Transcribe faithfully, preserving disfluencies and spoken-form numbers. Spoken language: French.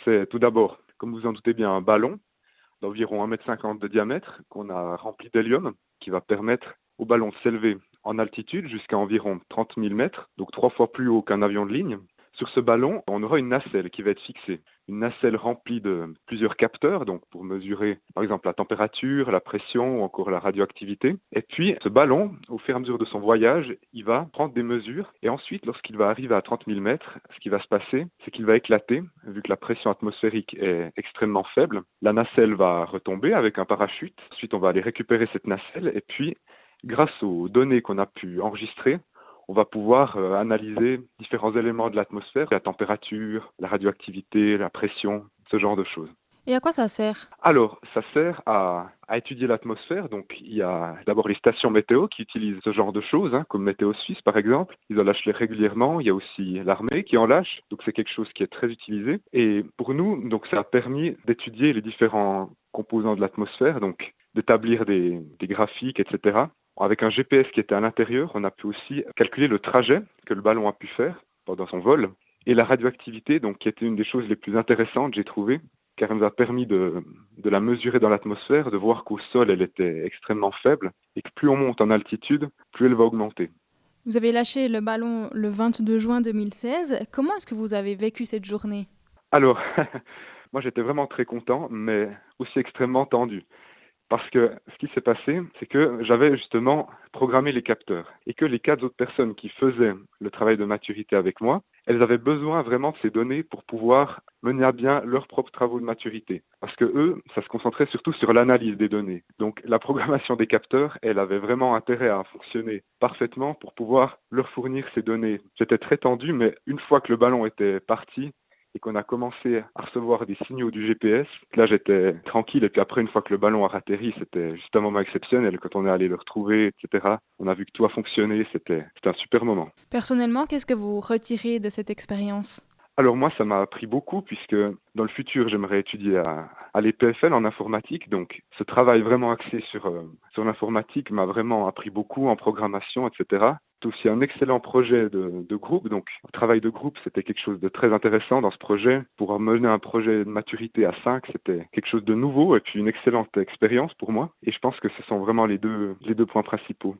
C'est tout d'abord, comme vous en doutez bien, un ballon d'environ un mètre cinquante de diamètre qu'on a rempli d'hélium qui va permettre au ballon de s'élever en altitude jusqu'à environ trente mille mètres, donc trois fois plus haut qu'un avion de ligne. Sur ce ballon, on aura une nacelle qui va être fixée. Une nacelle remplie de plusieurs capteurs, donc pour mesurer par exemple la température, la pression ou encore la radioactivité. Et puis ce ballon, au fur et à mesure de son voyage, il va prendre des mesures et ensuite, lorsqu'il va arriver à trente mille mètres, ce qui va se passer, c'est qu'il va éclater, vu que la pression atmosphérique est extrêmement faible. La nacelle va retomber avec un parachute. Ensuite, on va aller récupérer cette nacelle et puis, grâce aux données qu'on a pu enregistrer, on va pouvoir euh, analyser différents éléments de l'atmosphère, la température, la radioactivité, la pression, ce genre de choses. Et à quoi ça sert? Alors, ça sert à, à étudier l'atmosphère. Donc, il y a d'abord les stations météo qui utilisent ce genre de choses, hein, comme Météo Suisse par exemple. Ils en lâchent régulièrement. Il y a aussi l'armée qui en lâche. Donc, c'est quelque chose qui est très utilisé. Et pour nous, donc, ça a permis d'étudier les différents composants de l'atmosphère, donc d'établir des, des graphiques, et cetera. Avec un G P S qui était à l'intérieur, on a pu aussi calculer le trajet que le ballon a pu faire pendant son vol et la radioactivité, donc qui était une des choses les plus intéressantes, j'ai trouvé, car elle nous a permis de, de la mesurer dans l'atmosphère, de voir qu'au sol, elle était extrêmement faible et que plus on monte en altitude, plus elle va augmenter. Vous avez lâché le ballon le vingt-deux juin deux mille seize. Comment est-ce que vous avez vécu cette journée? Alors, moi j'étais vraiment très content, mais aussi extrêmement tendu. Parce que ce qui s'est passé, c'est que j'avais justement programmé les capteurs et que les quatre autres personnes qui faisaient le travail de maturité avec moi, elles avaient besoin vraiment de ces données pour pouvoir mener à bien leurs propres travaux de maturité. Parce que eux, ça se concentrait surtout sur l'analyse des données. Donc la programmation des capteurs, elle avait vraiment intérêt à fonctionner parfaitement pour pouvoir leur fournir ces données. J'étais très tendu, mais une fois que le ballon était parti, et qu'on a commencé à recevoir des signaux du G P S, là j'étais tranquille et puis après une fois que le ballon a atterri, c'était juste un moment exceptionnel quand on est allé le retrouver, et cetera. On a vu que tout a fonctionné, c'était, c'était un super moment. Personnellement, qu'est-ce que vous retirez de cette expérience? Alors moi, ça m'a appris beaucoup puisque dans le futur, j'aimerais étudier à, à l'E P F L en informatique. Donc, ce travail vraiment axé sur, euh, sur l'informatique m'a vraiment appris beaucoup en programmation, et cetera. C'est aussi un excellent projet de, de groupe. Donc, le travail de groupe, c'était quelque chose de très intéressant dans ce projet. Pour mener un projet de maturité à cinq, c'était quelque chose de nouveau et puis une excellente expérience pour moi. Et je pense que ce sont vraiment les deux, les deux points principaux.